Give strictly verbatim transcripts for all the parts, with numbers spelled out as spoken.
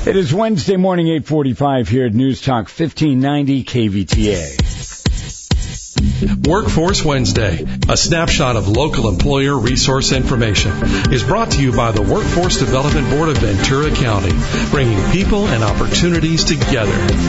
It is Wednesday morning, eight forty-five here at News Talk fifteen ninety K V T A. Workforce Wednesday, a snapshot of local employer resource information, is brought to you by the Workforce Development Board of Ventura County, bringing people and opportunities together.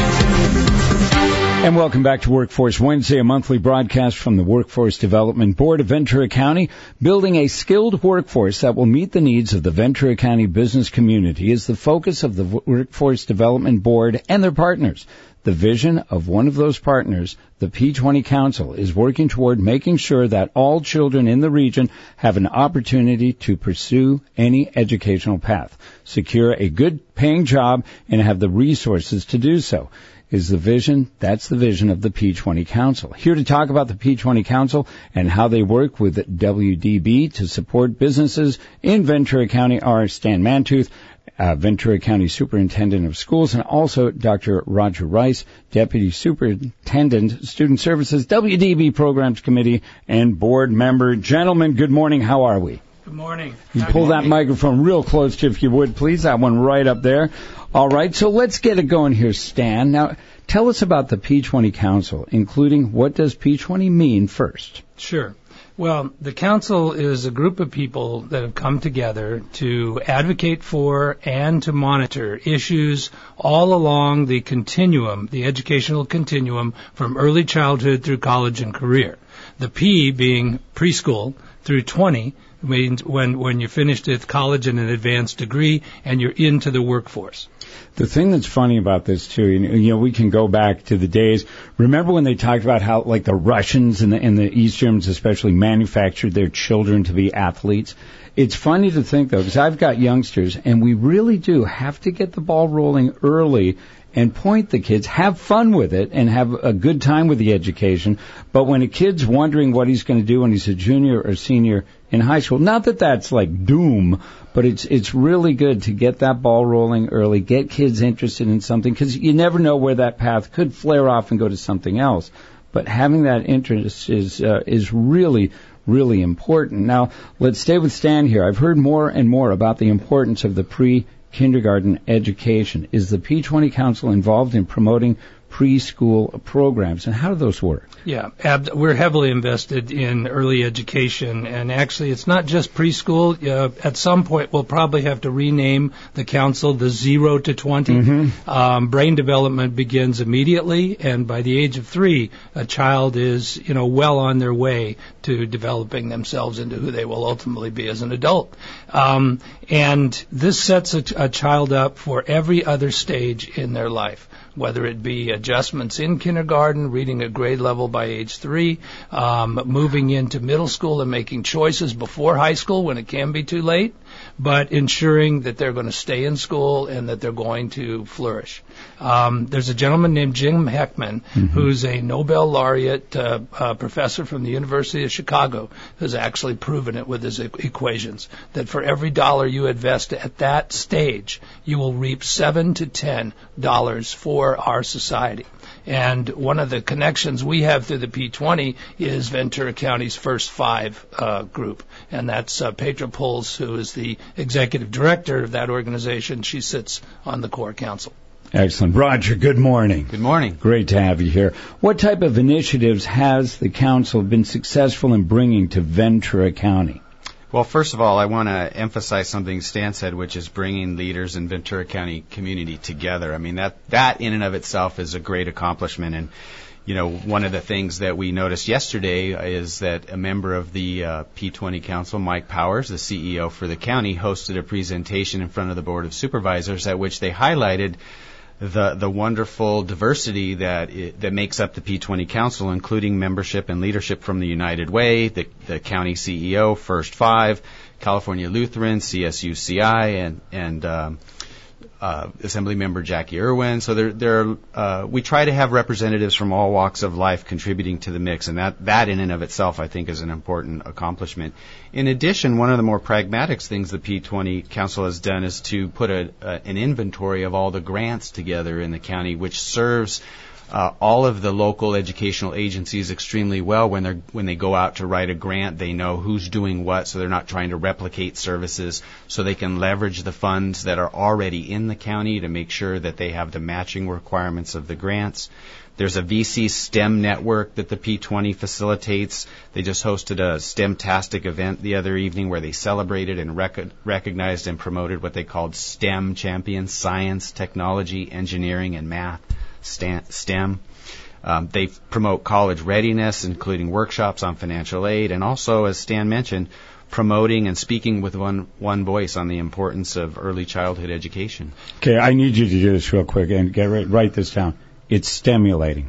And welcome back to Workforce Wednesday, a monthly broadcast from the Workforce Development Board of Ventura County. Building a skilled workforce that will meet the needs of the Ventura County business community is the focus of the Workforce Development Board and their partners. The vision of one of those partners, the P twenty Council, is working toward making sure that all children in the region have an opportunity to pursue any educational path, secure a good paying job, and have the resources to do so. Is the vision, that's the vision of the P twenty Council. Here to talk about the P twenty Council and how they work with W D B to support businesses in Ventura County are Stan Mantooth, uh, Ventura County Superintendent of Schools, and also Doctor Roger Rice, Deputy Superintendent, Student Services, W D B Programs Committee, and Board Member. Gentlemen, good morning. How are we? Good morning. You pull that microphone real close to you, if you would, please. That one right up there. All right, so let's get it going here, Stan. Now, tell us about the P twenty Council, including what does P twenty mean first? Sure. Well, the council is a group of people that have come together to advocate for and to monitor issues all along the continuum, the educational continuum, from early childhood through college and career. The P being preschool through twenty, means when, when you're finished with college and an advanced degree and you're into the workforce. The thing that's funny about this, too, you know, we can go back to the days. Remember when they talked about how, like, the Russians and the, and the East Germans especially manufactured their children to be athletes? It's funny to think, though, because I've got youngsters, and we really do have to get the ball rolling early and point the kids, have fun with it, and have a good time with the education. But when a kid's wondering what he's going to do when he's a junior or senior in high school, not that that's like doom, but it's it's really good to get that ball rolling early, get kids interested in something, because you never know where that path could flare off and go to something else. But having that interest is uh, is really, really important. Now, let's stay with Stan here. I've heard more and more about the importance of the pre kindergarten education. Is the P twenty Council involved in promoting preschool programs, and how do those work? Yeah, ab- we're heavily invested in early education, and actually it's not just preschool. Uh, at some point we'll probably have to rename the council the zero to twenty. Mm-hmm. Um, brain development begins immediately, and by the age of three, a child is, you know, well on their way to developing themselves into who they will ultimately be as an adult. Um, and this sets a, a child up for every other stage in their life, whether it be adjustments in kindergarten, reading at grade level by age three, um, moving into middle school and making choices before high school when it can be too late, but ensuring that they're going to stay in school and that they're going to flourish. Um, there's a gentleman named Jim Heckman, mm-hmm. who's a Nobel laureate uh, uh, professor from the University of Chicago, who's actually proven it with his e- equations, that for every dollar you invest at that stage, you will reap seven to ten dollars for our society. And one of the connections we have through the P twenty is Ventura County's First Five uh, group, and that's uh, Petra Puls, who is the executive director of that organization. She sits on the core council. Excellent. Roger, good morning. Good morning. Great to have you here. What type of initiatives has the council been successful in bringing to Ventura County? Well, first of all, I want to emphasize something Stan said, which is bringing leaders in Ventura County community together. I mean, that, that in and of itself is a great accomplishment. And, you know, one of the things that we noticed yesterday is that a member of the uh, P twenty Council, Mike Powers, the C E O for the county, hosted a presentation in front of the Board of Supervisors at which they highlighted the the wonderful diversity that it, that makes up the P twenty Council, including membership and leadership from the United Way, the, the county C E O, First Five, California Lutheran, C S U C I, and and um, uh, Assembly Member Jackie Irwin. So there, there, uh, we try to have representatives from all walks of life contributing to the mix, and that, that in and of itself, I think, is an important accomplishment. In addition, one of the more pragmatic things the P twenty Council has done is to put a, a, an inventory of all the grants together in the county, which serves uh, all of the local educational agencies extremely well. When they're when they go out to write a grant, they know who's doing what, so they're not trying to replicate services, so they can leverage the funds that are already in the county to make sure that they have the matching requirements of the grants. There's a V C STEM network that the P twenty facilitates. They just hosted a STEM-tastic event the other evening where they celebrated and rec- recognized and promoted what they called STEM champions: science, technology, engineering, and math, STEM. Um, they promote college readiness, including workshops on financial aid, and also, as Stan mentioned, promoting and speaking with one one voice on the importance of early childhood education. Okay, I need you to do this real quick and get right, write this down. It's stimulating.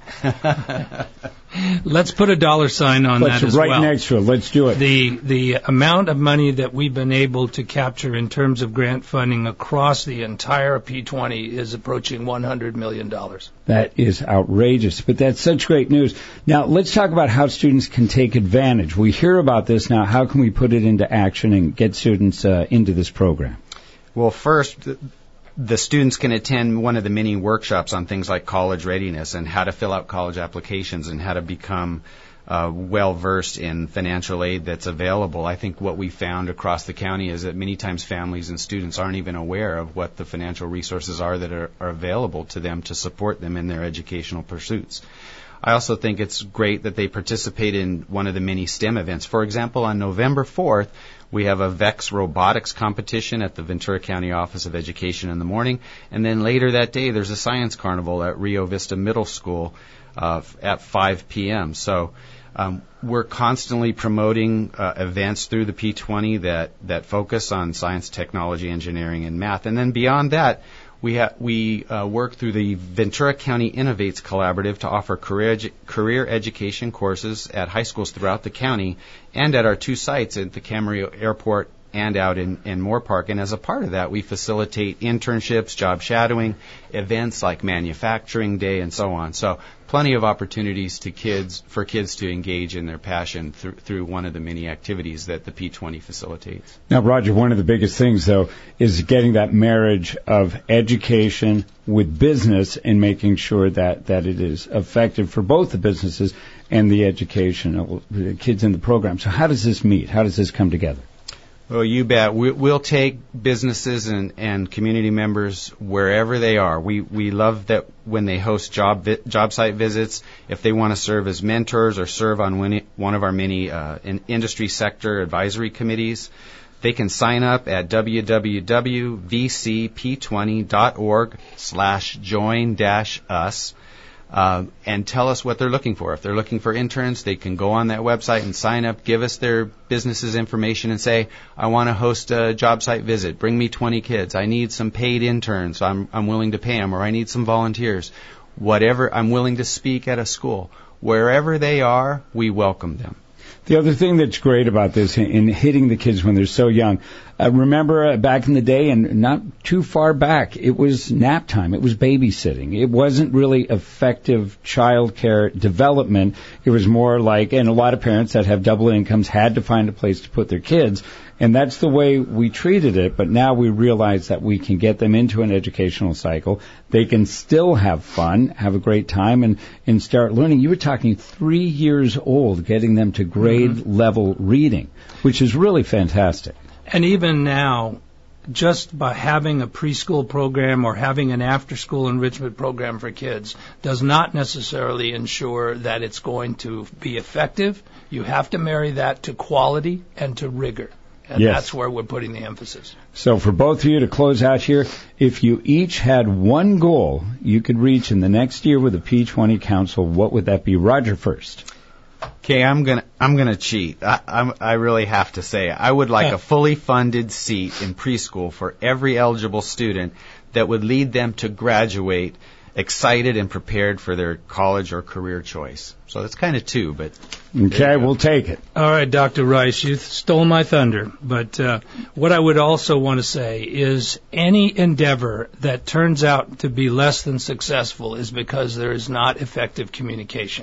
Let's put a dollar sign on Let's that as right well. Right next to it. Let's do it. The the amount of money that we've been able to capture in terms of grant funding across the entire P twenty is approaching one hundred million dollars. That is outrageous, but that's such great news. Now, let's talk about how students can take advantage. We hear about this now. How can we put it into action and get students uh, into this program? Well, first, the students can attend one of the many workshops on things like college readiness and how to fill out college applications and how to become uh, well-versed in financial aid that's available. I think what we found across the county is that many times families and students aren't even aware of what the financial resources are that are, are available to them to support them in their educational pursuits. I also think it's great that they participate in one of the many STEM events. For example, on November fourth, we have a VEX robotics competition at the Ventura County Office of Education in the morning. And then later that day, there's a science carnival at Rio Vista Middle School uh, at five p.m. So um, we're constantly promoting uh, events through the P twenty that, that focus on science, technology, engineering, and math. And then beyond that, We ha- we uh, work through the Ventura County Innovates Collaborative to offer career edu- career education courses at high schools throughout the county and at our two sites at the Camarillo Airport and out in, in Moore Park. And as a part of that, we facilitate internships, job shadowing, events like Manufacturing Day, and so on. So plenty of opportunities to kids for kids to engage in their passion through, through one of the many activities that the P twenty facilitates. Now, Roger, one of the biggest things, though, is getting that marriage of education with business and making sure that, that it is effective for both the businesses and the education of the kids in the program. So how does this meet? How does this come together? Well, you bet. We, we'll take businesses and, and community members wherever they are. We we love that when they host job vi- job site visits, if they want to serve as mentors or serve on one, one of our many uh, in industry sector advisory committees, they can sign up at w w w dot v c p twenty dot org slash join dash us. Uh, and tell us what they're looking for. If they're looking for interns, they can go on that website and sign up, give us their business's information and say, I want to host a job site visit. Bring me twenty kids. I need some paid interns. I'm, I'm willing to pay them, or I need some volunteers. Whatever, I'm willing to speak at a school. Wherever they are, we welcome them. The other thing that's great about this in hitting the kids when they're so young, uh, remember uh, back in the day, and not too far back, it was nap time. It was babysitting. It wasn't really effective child care development. It was more like, and a lot of parents that have double incomes had to find a place to put their kids. And that's the way we treated it, but now we realize that we can get them into an educational cycle. They can still have fun, have a great time, and, and start learning. You were talking three years old, getting them to grade mm-hmm. level reading, which is really fantastic. And even now, just by having a preschool program or having an after-school enrichment program for kids does not necessarily ensure that it's going to be effective. You have to marry that to quality and to rigor. And yes. That's where we're putting the emphasis. So for both of you to close out here, if you each had one goal you could reach in the next year with the P twenty Council, what would that be? Roger first. Okay, I'm gonna I'm gonna cheat. I I'm, I really have to say I would like a fully funded seat in preschool for every eligible student that would lead them to graduate excited and prepared for their college or career choice. So that's kind of two, but okay, we'll take it. All right, Doctor Rice, you stole my thunder. But uh, what I would also want to say is any endeavor that turns out to be less than successful is because there is not effective communication.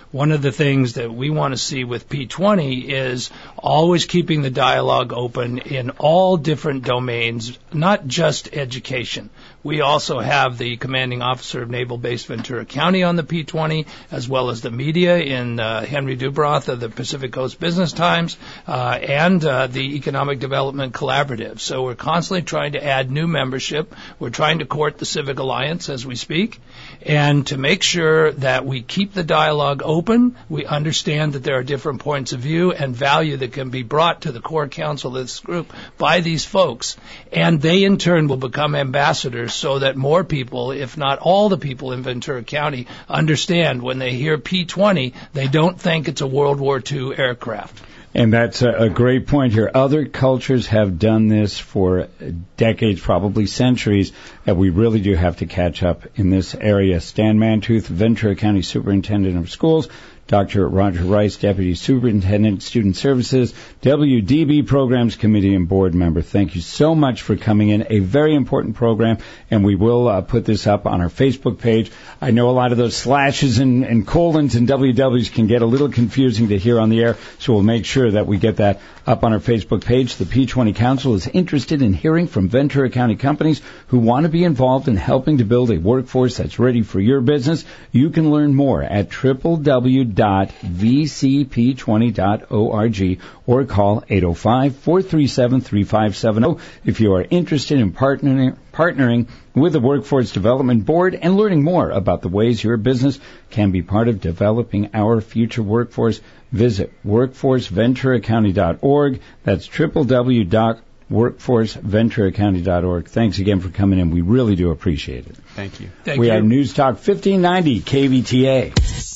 one of the things that we want to see with P twenty is always keeping the dialogue open in all different domains, not just education. We also have the commanding officer of Naval Base Ventura County on the P twenty, as well as the media in uh, Henry Dubroth of the Pacific Coast Business Times, uh, and uh, the Economic Development Collaborative. So we're constantly trying to add new membership. We're trying to court the Civic Alliance as we speak, and to make sure that we keep the dialogue open. We understand that there are different points of view and value that can be brought to the core council of this group by these folks, and they in turn will become ambassadors so that more people, if not all the people in Ventura County, understand when they hear P twenty, they don't think it's a World War Two aircraft. And that's a, a great point here. Other cultures have done this for decades, probably centuries, and we really do have to catch up in this area. Stan Mantooth, Ventura County Superintendent of Schools, Doctor Roger Rice, Deputy Superintendent, Student Services, W D B Programs Committee and Board Member. Thank you so much for coming in. A very important program, and we will uh, put this up on our Facebook page. I know a lot of those slashes and, and colons and W Ws can get a little confusing to hear on the air, so we'll make sure that we get that up on our Facebook page. The P twenty Council is interested in hearing from Ventura County companies who want to be involved in helping to build a workforce that's ready for your business. You can learn more at w w w dot v c p twenty dot org or call eight oh five, four three seven, three five seven oh if you are interested in partnering partnering with the Workforce Development Board and learning more about the ways your business can be part of developing our future workforce. Visit workforce ventura county dot org. That's w w w dot workforce ventura county dot org. Thanks again for coming in. We really do appreciate it. Thank you. Thank we you. have News Talk fifteen ninety K V T A.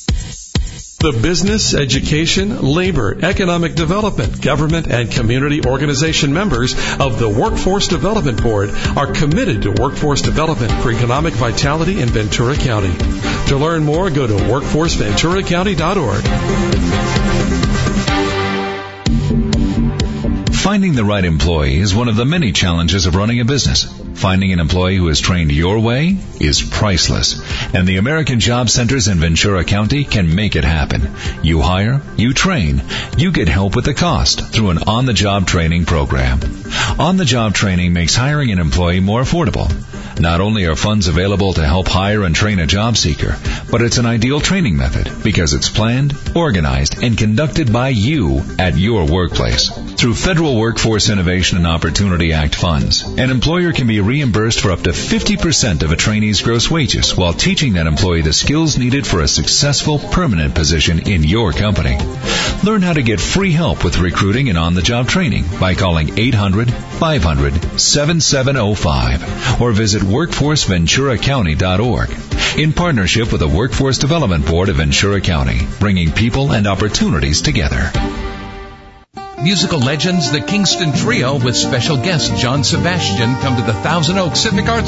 The business, education, labor, economic development, government, and community organization members of the Workforce Development Board are committed to workforce development for economic vitality in Ventura County. To learn more, go to workforce ventura county dot org. Finding the right employee is one of the many challenges of running a business. Finding an employee who is trained your way is priceless, and the American Job Centers in Ventura County can make it happen. You hire, you train, you get help with the cost through an on-the-job training program. On-the-job training makes hiring an employee more affordable. Not only are funds available to help hire and train a job seeker, but it's an ideal training method because it's planned, organized, and conducted by you at your workplace. Through Federal Workforce Innovation and Opportunity Act funds, an employer can be reimbursed for up to fifty percent of a trainee's gross wages while teaching that employee the skills needed for a successful permanent position in your company. Learn how to get free help with recruiting and on-the-job training by calling eight hundred, five hundred, seven seven oh five or visit workforce ventura county dot org. In partnership with the Workforce Development Board of Ventura County, bringing people and opportunities together. Musical legends, the Kingston Trio, with special guest John Sebastian, come to the Thousand Oaks Civic Arts